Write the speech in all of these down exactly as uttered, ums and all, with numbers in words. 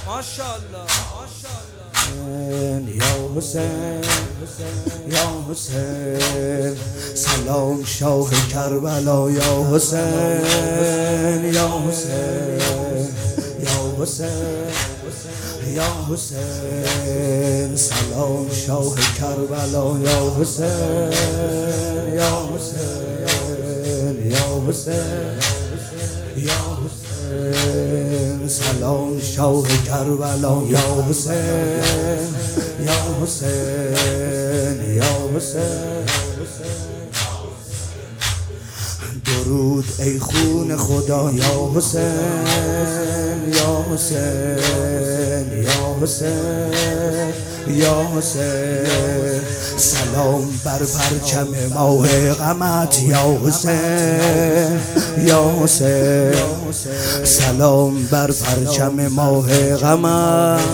ماشاءالله یا حسین یا حسین سلام شاه کربلا یا حسین یا حسین یا حسین یا حسین سلام شاه کربلا یا حسین یا حسین یا حسین یا حسین سلام شاه کربلا یا حسین یا حسین یا حسین درود ای خون خدا یا حسین یا حسین یا حسین یا حسین سلام بر پرچم ماه غمت یا حسین یا حسین سلام بر پرچم ماه غمت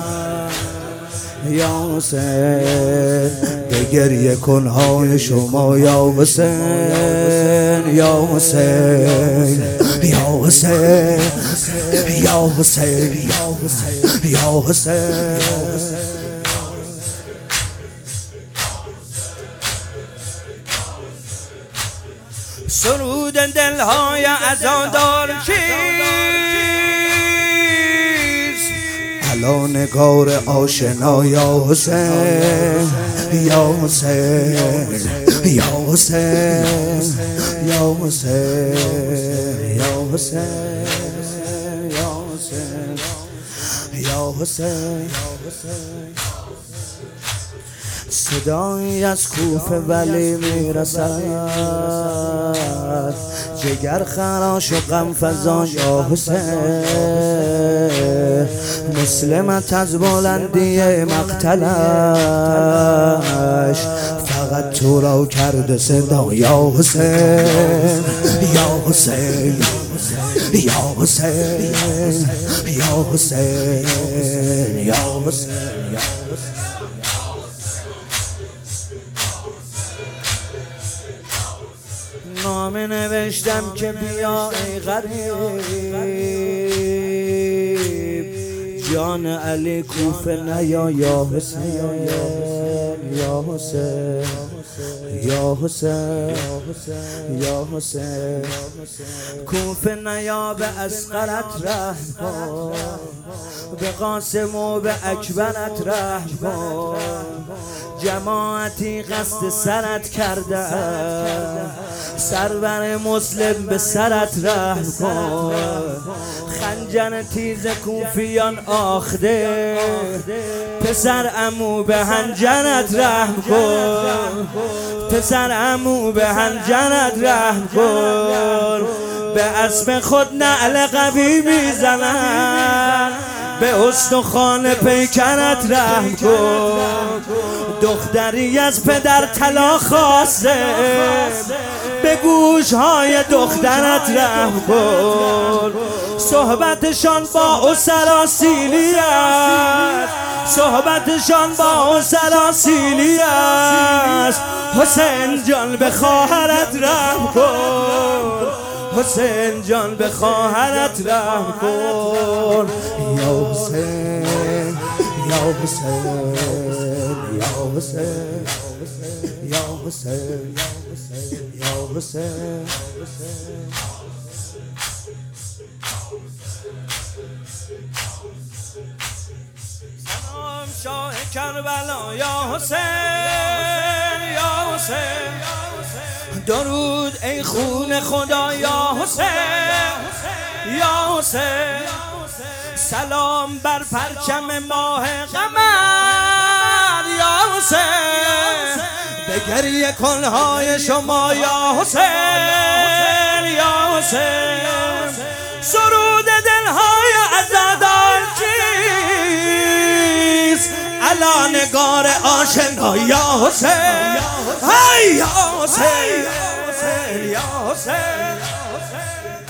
یا حسین به گریه کنهای شما یا حسین یا حسین یا حسین یا حسین یا حسین سرود دلهای عزادار کیست؟ الا نگار آشنا یا حسین یا حسین یا حسین یا حسین یا حسین یا حسین یا حسین صدایی از کوفه ولی میرسد جگر خراش و غم فزا یا حسین مسلمت از بلندی مقتلش فقط تو را کرده صدا یا حسین یا حسین یا حسین یا حسین یا حسین نامه نوشتم که بیا ای غریب جان علی کوفه نیا یا حسین یا حسین یا حسین یا حسین کوفه نیا به اصغرت رحم کن به قاسم و به اکبرت رحم کن جماعتی قصد سرت کرده سرور مسلم به سرت رحم کن خنجر تیز کوفیان آخته پسر عمو به هنجرت رحم کن پسر عمو به هنجرت رحم کن به اسم خود نعل قوی میزنن به استخوان پیکرت رحم کن دختری از پدر طلا خواسته به گوشهای دخترت رحم کن صحبتشان با اسرا سیلی است صحبتشان با اسرا سیلی است حسین جان به خواهرت رحم کن حسین جان به خواهرت رحم کن یا حسین یا حسین یا حسین یا حسین یا حسین سلام شاه کربلا یا حسین یا حسین درود ای خون خدا یا حسین یا حسین سلام بر پرچم ماه قمر یا حسین به گریه کنهای شما یا حسین یا حسین سرود دلهای عزادار کیست الا نگار آشنا یا حسین های یا حسین یا حسین